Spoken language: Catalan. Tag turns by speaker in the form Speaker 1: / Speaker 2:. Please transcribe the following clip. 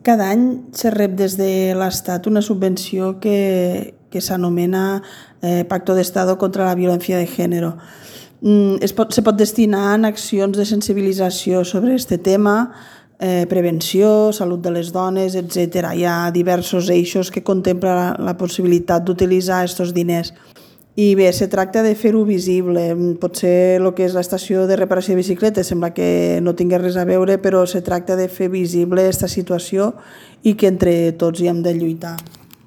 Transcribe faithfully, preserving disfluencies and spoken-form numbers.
Speaker 1: Cada any se rep des de l'Estat una subvenció que, que s'anomena eh, Pacto de Estado contra la Violència de Género. Mm, es pot, se pot destinar en accions de sensibilització sobre aquest tema, eh, prevenció, salut de les dones, etcètera. Hi ha diversos eixos que contemplen la, la possibilitat d'utilitzar aquests diners. I bé, se tracta de fer-ho visible. Potser el que és l'estació de reparació de bicicletes sembla que no tingui res a veure, però se tracta de fer visible aquesta situació i que entre tots hi hem de lluitar.